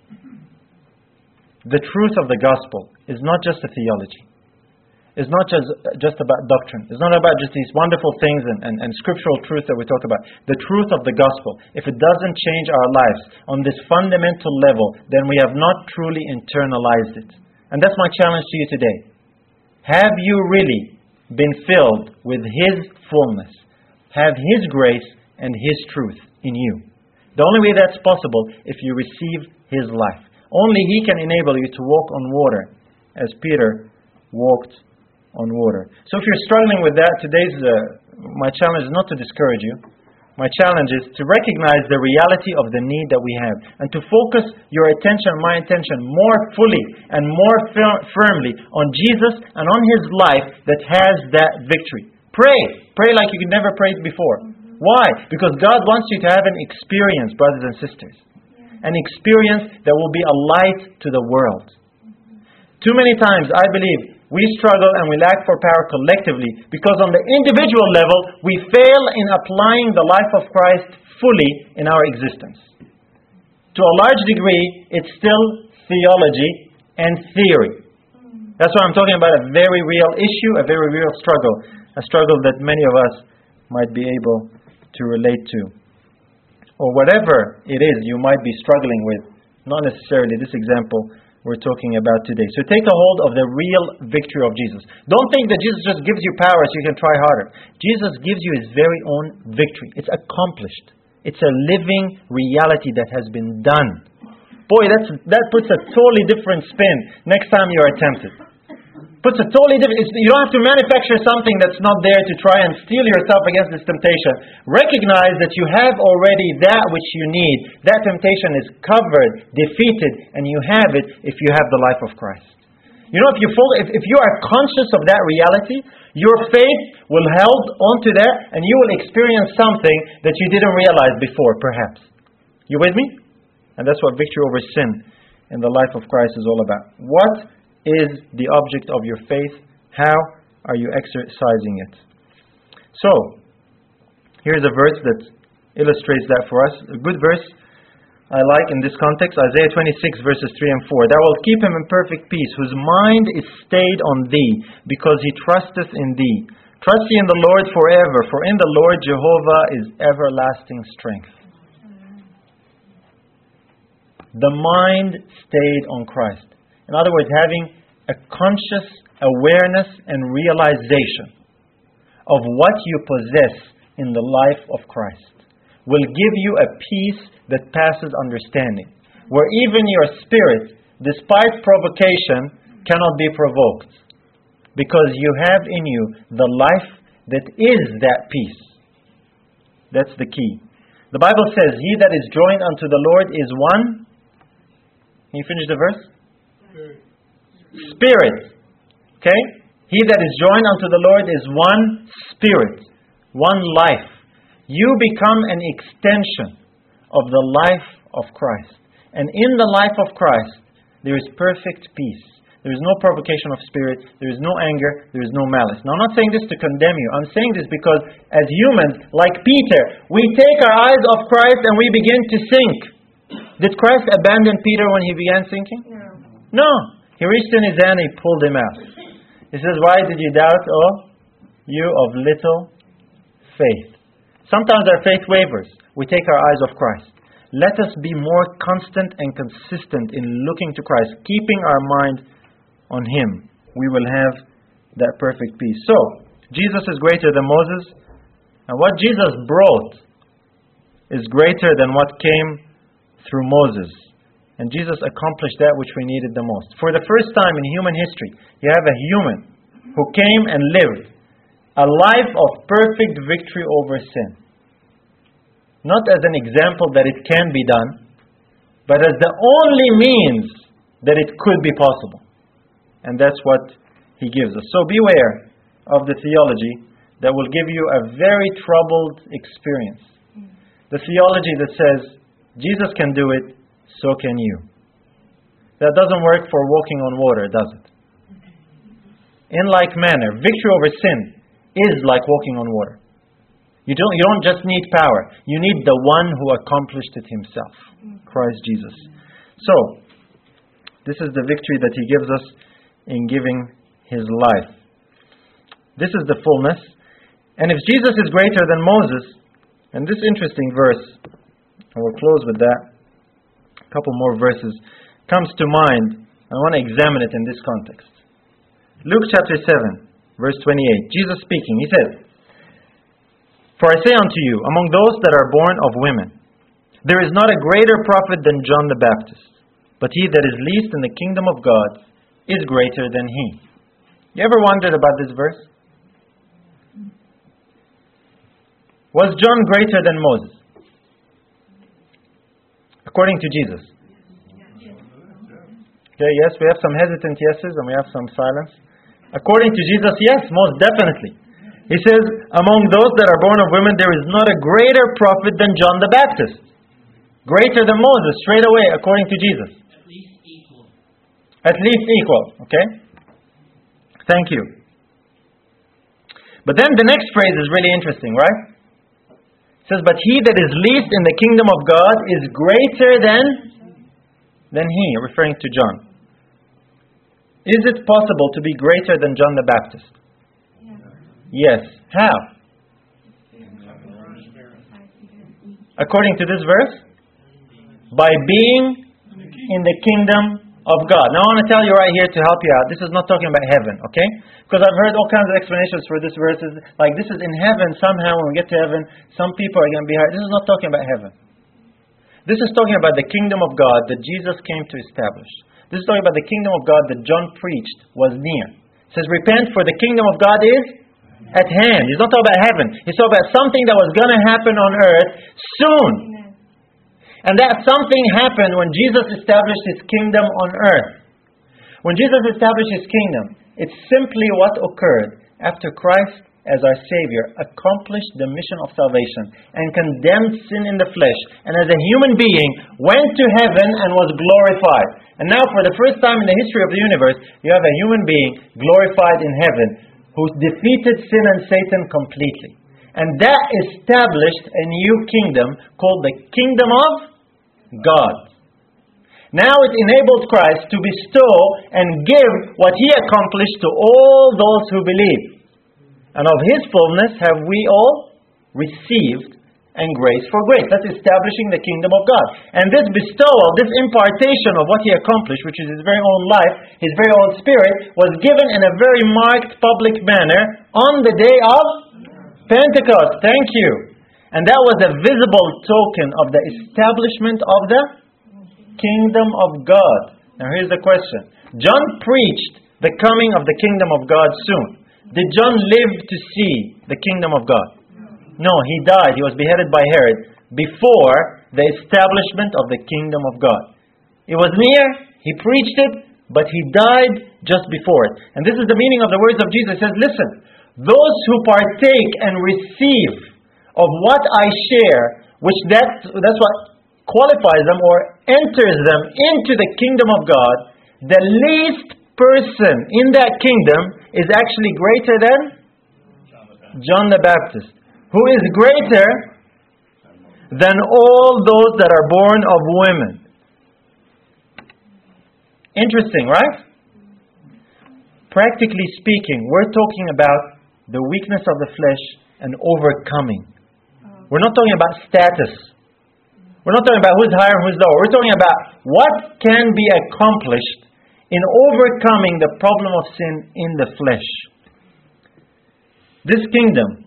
The truth of the gospel is not just a theology. It's not just, just about doctrine. It's not about just these wonderful things and, and, and scriptural truth that we talk about. The truth of the gospel, if it doesn't change our lives on this fundamental level, then we have not truly internalized it. And that's my challenge to you today. Have you really been filled with His fullness? Have His grace and His truth in you? The only way that's possible if you receive His life. Only He can enable you to walk on water, as Peter walked on water. So if you're struggling with that, today's uh, my challenge is not to discourage you. My challenge is to recognize the reality of the need that we have, and to focus your attention, my attention, more fully and more fir- firmly on Jesus and on His life that has that victory. Pray. Pray like you could never pray before. Why? Because God wants you to have an experience, brothers and sisters. An experience that will be a light to the world. Too many times, I believe, we struggle and we lack for power collectively because on the individual level, we fail in applying the life of Christ fully in our existence. To a large degree, it's still theology and theory. That's why I'm talking about a very real issue, a very real struggle. A struggle that many of us might be able to relate to. Or whatever it is you might be struggling with, not necessarily this example we're talking about today. So take a hold of the real victory of Jesus. Don't think that Jesus just gives you power so you can try harder. Jesus gives you His very own victory. It's accomplished. It's a living reality that has been done. Boy, that's, that puts a totally different spin next time you are tempted. Puts a totally different... You don't have to manufacture something that's not there to try and steel yourself against this temptation. Recognize that you have already that which you need. That temptation is covered, defeated, and you have it if you have the life of Christ. You know, if you fully, if, if you are conscious of that reality, your faith will hold onto that, and you will experience something that you didn't realize before, perhaps. You with me? And that's what victory over sin in the life of Christ is all about. What is the object of your faith? How are you exercising it? So, here's a verse that illustrates that for us. A good verse I like in this context, Isaiah twenty-six verses three and four. Thou wilt keep him in perfect peace, whose mind is stayed on thee, because he trusteth in thee. Trust ye in the Lord forever, for in the Lord Jehovah is everlasting strength. The mind stayed on Christ. In other words, having a conscious awareness and realization of what you possess in the life of Christ will give you a peace that passes understanding, where even your spirit, despite provocation, cannot be provoked, because you have in you the life that is that peace. That's the key. The Bible says, he that is joined unto the Lord is one. Can you finish the verse? Spirit. Okay? He that is joined unto the Lord is one spirit, one life. You become an extension of the life of Christ. And in the life of Christ, there is perfect peace. there is no provocation of spirit, there is no anger, there is no malice. Now, I'm not saying this to condemn you. I'm saying this because as humans, like Peter, we take our eyes off Christ and we begin to sink. Did Christ abandon Peter when he began sinking? No. No. He reached in his hand and he pulled him out. He says, why did you doubt, oh, you of little faith? Sometimes our faith wavers. We take our eyes off Christ. Let us be more constant and consistent in looking to Christ, keeping our mind on Him. We will have that perfect peace. So, Jesus is greater than Moses, and what Jesus brought is greater than what came through Moses. And Jesus accomplished that which we needed the most. For the first time in human history, you have a human who came and lived a life of perfect victory over sin. Not as an example that it can be done, but as the only means that it could be possible. And that's what He gives us. So beware of the theology that will give you a very troubled experience. The theology that says, Jesus can do it, so can you. That doesn't work for walking on water, does it? In like manner, victory over sin is like walking on water. You don't, you don't just need power. You need the one who accomplished it Himself, Christ Jesus. So, this is the victory that He gives us in giving His life. This is the fullness. And if Jesus is greater than Moses, and this interesting verse, I will close with that, a couple more verses, comes to mind. I want to examine it in this context. Luke chapter seven, verse twenty-eight. Jesus speaking, He says, for I say unto you, among those that are born of women, there is not a greater prophet than John the Baptist, but he that is least in the kingdom of God is greater than he. You ever wondered about this verse? Was John greater than Moses? According to Jesus. Okay, yes, we have some hesitant yeses and we have some silence. According to Jesus, yes, most definitely. He says, among those that are born of women, there is not a greater prophet than John the Baptist. Greater than Moses, straight away, according to Jesus. At least equal. At least equal, okay? Thank you. But then the next phrase is really interesting, right? It says, but he that is least in the kingdom of God is greater than, than he, referring to John. Is it possible to be greater than John the Baptist? Yes. How? According to this verse? By being in the kingdom of God. Now I want to tell you right here to help you out. This is not talking about heaven, okay? Because I've heard all kinds of explanations for this verse. Like this is in heaven somehow when we get to heaven, some people are going to be hurt. This is not talking about heaven. This is talking about the kingdom of God that Jesus came to establish. This is talking about the kingdom of God that John preached was near. It says, repent for the kingdom of God is at hand. He's not talking about heaven. He's talking about something that was going to happen on earth soon. Amen. And that something happened when Jesus established His kingdom on earth. When Jesus established His kingdom, it's simply what occurred after Christ, as our Savior, accomplished the mission of salvation and condemned sin in the flesh, and as a human being went to heaven and was glorified. And now for the first time in the history of the universe, you have a human being glorified in heaven, who defeated sin and Satan completely. And that established a new kingdom called the kingdom of God. Now it enables Christ to bestow and give what He accomplished to all those who believe. And of His fullness have we all received and grace for grace. That's establishing the kingdom of God. And this bestowal, this impartation of what He accomplished, which is His very own life, His very own Spirit, was given in a very marked public manner on the day of Pentecost. Thank you. And that was a visible token of the establishment of the kingdom of God. Now here's the question. John preached the coming of the kingdom of God soon. Did John live to see the kingdom of God? No, he died. He was beheaded by Herod before the establishment of the kingdom of God. It was near, He preached it, but He died just before it. And this is the meaning of the words of Jesus. He says, listen, those who partake and receive of what I share, which that, that's what qualifies them or enters them into the kingdom of God, the least person in that kingdom is actually greater than John the Baptist, who is greater than all those that are born of women. Interesting, right? Practically speaking, we're talking about the weakness of the flesh and overcoming. We're not talking about status. We're not talking about who's higher and who's lower. We're talking about what can be accomplished in overcoming the problem of sin in the flesh. This kingdom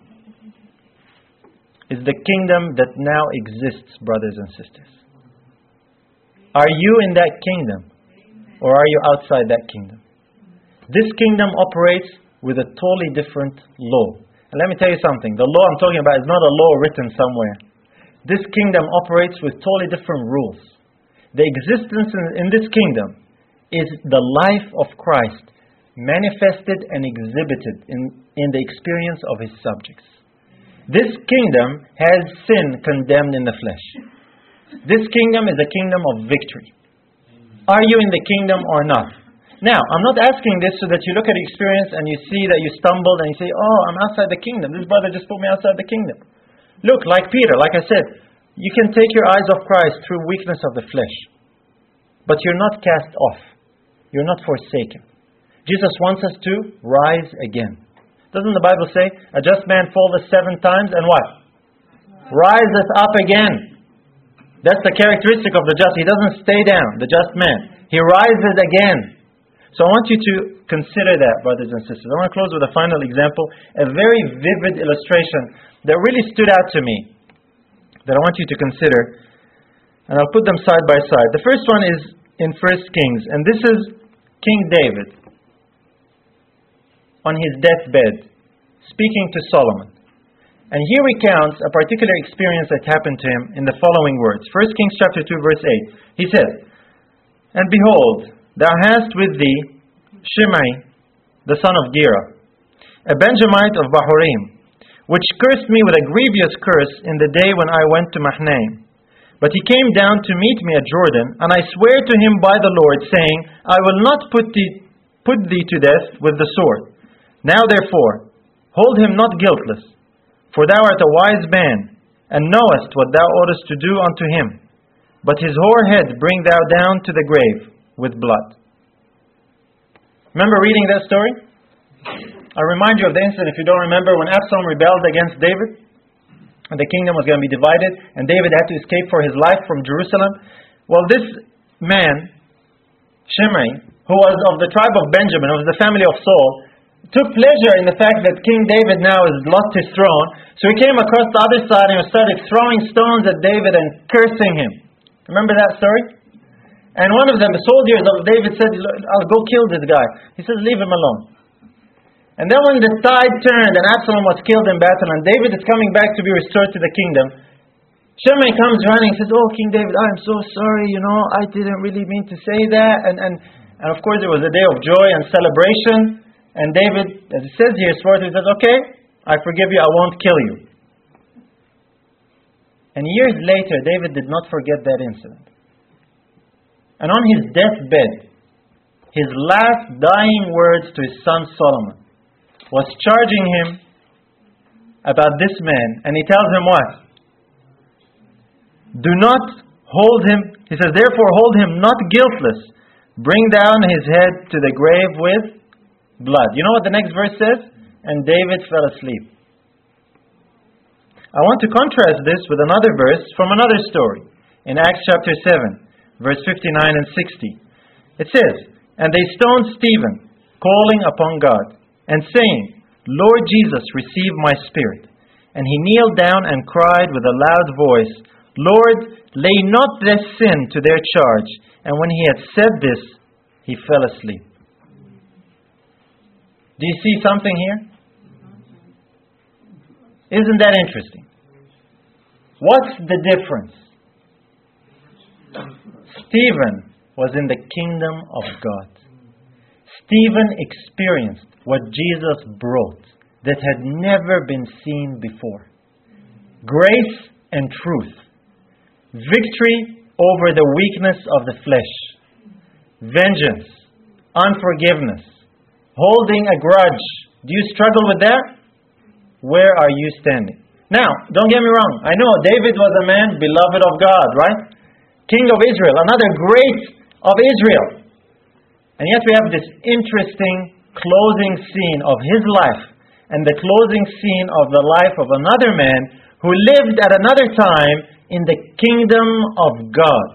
is the kingdom that now exists, brothers and sisters. Are you in that kingdom, or are you outside that kingdom? This kingdom operates with a totally different law. And let me tell you something. The law I'm talking about is not a law written somewhere. This kingdom operates with totally different rules. The existence in, in this kingdom is the life of Christ manifested and exhibited in, in the experience of His subjects. This kingdom has sin condemned in the flesh. This kingdom is a kingdom of victory. Are you in the kingdom or not? Now, I'm not asking this so that you look at the experience and you see that you stumbled and you say, oh, I'm outside the kingdom. This brother just put me outside the kingdom. Look, like Peter, like I said, you can take your eyes off Christ through weakness of the flesh. But you're not cast off. You're not forsaken. Jesus wants us to rise again. Doesn't the Bible say, a just man falleth seven times and what? Riseth up again. That's the characteristic of the just. He doesn't stay down, the just man. He rises again. So I want you to consider that, brothers and sisters. I want to close with a final example, a very vivid illustration that really stood out to me, that I want you to consider. And I'll put them side by side. The first one is in First Kings, and this is King David on his deathbed, speaking to Solomon. And he recounts a particular experience that happened to him in the following words. First Kings chapter two, verse eight. He says, "And behold, thou hast with thee Shimei, the son of Gera, a Benjamite of Bahurim, which cursed me with a grievous curse in the day when I went to Mahnaim. But he came down to meet me at Jordan, and I swear to him by the Lord, saying, I will not put thee, put thee to death with the sword. Now therefore, hold him not guiltless, for thou art a wise man, and knowest what thou oughtest to do unto him. But his hoar head bring thou down to the grave with blood." Remember reading that story? I remind you of the incident, if you don't remember, when Absalom rebelled against David, and the kingdom was going to be divided, and David had to escape for his life from Jerusalem. Well, this man, Shimei, who was of the tribe of Benjamin, who was the family of Saul, took pleasure in the fact that King David now has lost his throne. So he came across the other side and started throwing stones at David and cursing him. Remember that story? And one of them, the soldiers of David, said, I'll go kill this guy. He says, leave him alone. And then when the tide turned and Absalom was killed in battle and David is coming back to be restored to the kingdom, Shimei comes running and says, oh, King David, I'm so sorry, you know, I didn't really mean to say that. And, and, and of course it was a day of joy and celebration. And David, as it says here, swore to him, says, okay, I forgive you, I won't kill you. And years later, David did not forget that incident. And on his deathbed, his last dying words to his son Solomon was charging him about this man. And he tells him what? Do not hold him, he says, therefore hold him not guiltless. Bring down his head to the grave with blood. You know what the next verse says? And David fell asleep. I want to contrast this with another verse from another story. In Acts chapter seven, verse fifty-nine and sixty. It says, And they stoned Stephen, calling upon God, and saying, Lord Jesus, receive my spirit. And he kneeled down and cried with a loud voice, Lord, lay not this sin to their charge. And when he had said this, he fell asleep. Do you see something here? Isn't that interesting? What's the difference? Stephen was in the kingdom of God. Stephen experienced what Jesus brought that had never been seen before. Grace and truth. Victory over the weakness of the flesh. Vengeance unforgiveness, holding a grudge. Do you struggle with that? Where are you standing? Now, don't get me wrong. I know David was a man beloved of God, right? King of Israel, another great of Israel. And yet we have this interesting closing scene of his life and the closing scene of the life of another man who lived at another time in the kingdom of God.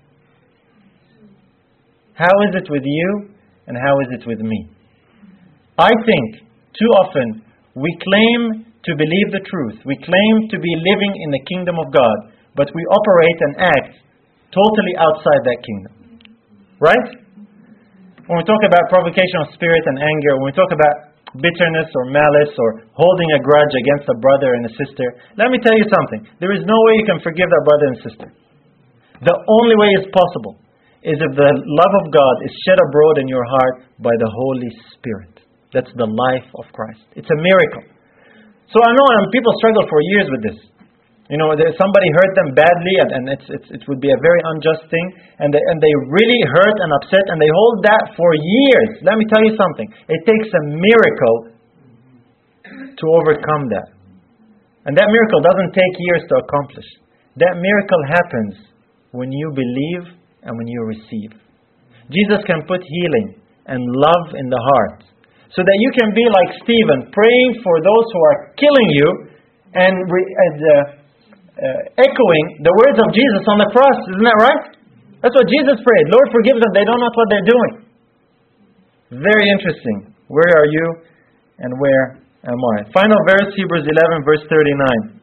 How is it with you and how is it with me? I think too often we claim to believe the truth. We claim to be living in the kingdom of God, but we operate and act totally outside that kingdom. Right? When we talk about provocation of spirit and anger, when we talk about bitterness or malice or holding a grudge against a brother and a sister, let me tell you something. There is no way you can forgive that brother and sister. The only way is possible is if the love of God is shed abroad in your heart by the Holy Spirit. That's the life of Christ. It's a miracle. So I know um, people struggle for years with this. You know, there, somebody hurt them badly, and, and it's, it's, it would be a very unjust thing, and they, and they really hurt and upset, and they hold that for years. Let me tell you something. It takes a miracle to overcome that. And that miracle doesn't take years to accomplish. That miracle happens when you believe and when you receive. Jesus can put healing and love in the heart, so that you can be like Stephen, praying for those who are killing you, and, re, and uh, uh, echoing the words of Jesus on the cross. Isn't that right? That's what Jesus prayed. Lord, forgive them. They don't know what they're doing. Very interesting. Where are you and where am I? Final verse, Hebrews eleven, verse thirty-nine.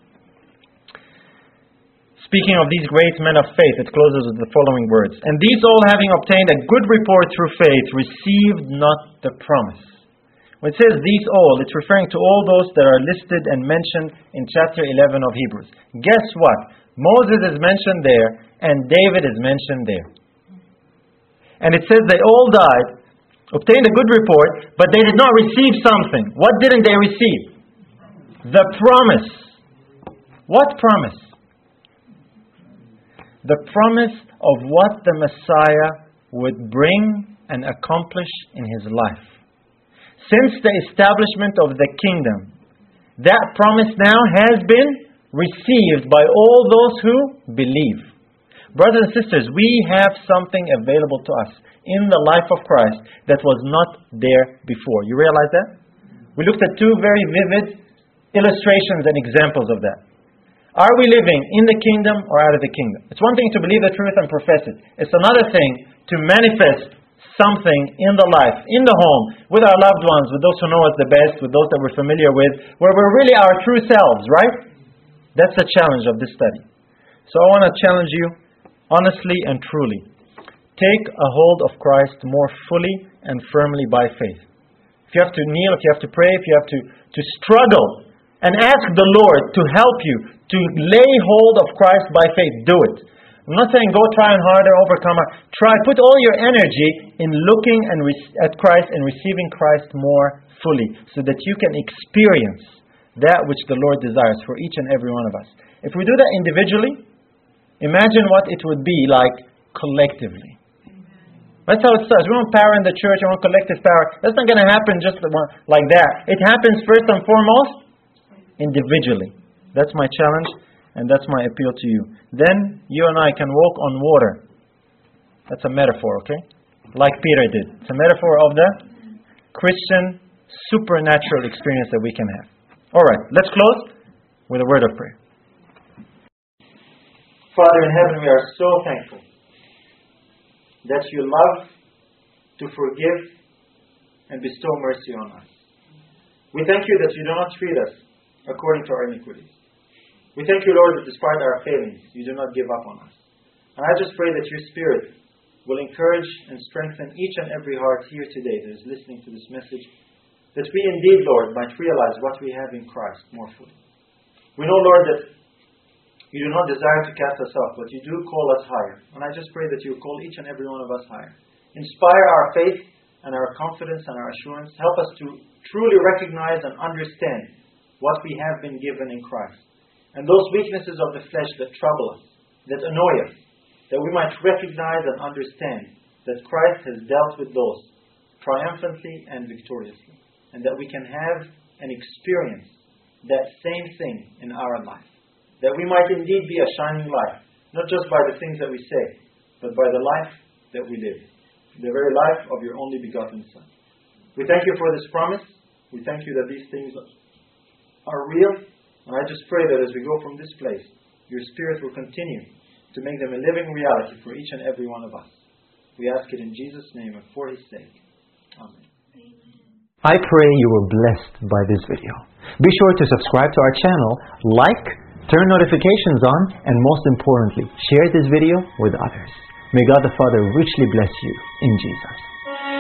Speaking of these great men of faith, it closes with the following words. And these all, having obtained a good report through faith, received not the promise. When it says these all, it's referring to all those that are listed and mentioned in chapter eleven of Hebrews. Guess what? Moses is mentioned there, and David is mentioned there. And it says they all died, obtained a good report, but they did not receive something. What didn't they receive? The promise. What promise? The promise of what the Messiah would bring and accomplish in his life. Since the establishment of the kingdom, that promise now has been received by all those who believe. Brothers and sisters, we have something available to us in the life of Christ that was not there before. You realize that? We looked at two very vivid illustrations and examples of that. Are we living in the kingdom or out of the kingdom? It's one thing to believe the truth and profess it. It's another thing to manifest something in the life, in the home, with our loved ones, with those who know us the best, with those that we're familiar with, where we're really our true selves, right? That's the challenge of this study. So I want to challenge you, honestly and truly. Take a hold of Christ more fully and firmly by faith. If you have to kneel, if you have to pray, if you have to, to struggle and ask the Lord to help you to lay hold of Christ by faith, do it. I'm not saying go try and harder, overcome. Try, put all your energy in looking and re- at Christ and receiving Christ more fully, so that you can experience that which the Lord desires for each and every one of us. If we do that individually, imagine what it would be like collectively. That's how it starts. We want power in the church, we want collective power. That's not going to happen just like that. It happens first and foremost individually. That's my challenge. And that's my appeal to you. Then you and I can walk on water. That's a metaphor, okay? Like Peter did. It's a metaphor of the Christian supernatural experience that we can have. Alright, let's close with a word of prayer. Father in heaven, we are so thankful that you love to forgive and bestow mercy on us. We thank you that you do not treat us according to our iniquities. We thank you, Lord, that despite our failings, you do not give up on us. And I just pray that your Spirit will encourage and strengthen each and every heart here today that is listening to this message, that we indeed, Lord, might realize what we have in Christ more fully. We know, Lord, that you do not desire to cast us off, but you do call us higher. And I just pray that you call each and every one of us higher. Inspire our faith and our confidence and our assurance. Help us to truly recognize and understand what we have been given in Christ. And those weaknesses of the flesh that trouble us, that annoy us, that we might recognize and understand that Christ has dealt with those triumphantly and victoriously. And that we can have and experience that same thing in our life. That we might indeed be a shining light, not just by the things that we say, but by the life that we live. The very life of your only begotten Son. We thank you for this promise. We thank you that these things are real. And I just pray that as we go from this place, your Spirit will continue to make them a living reality for each and every one of us. We ask it in Jesus' name and for His sake. Amen. I pray you were blessed by this video. Be sure to subscribe to our channel, like, turn notifications on, and most importantly, share this video with others. May God the Father richly bless you in Jesus.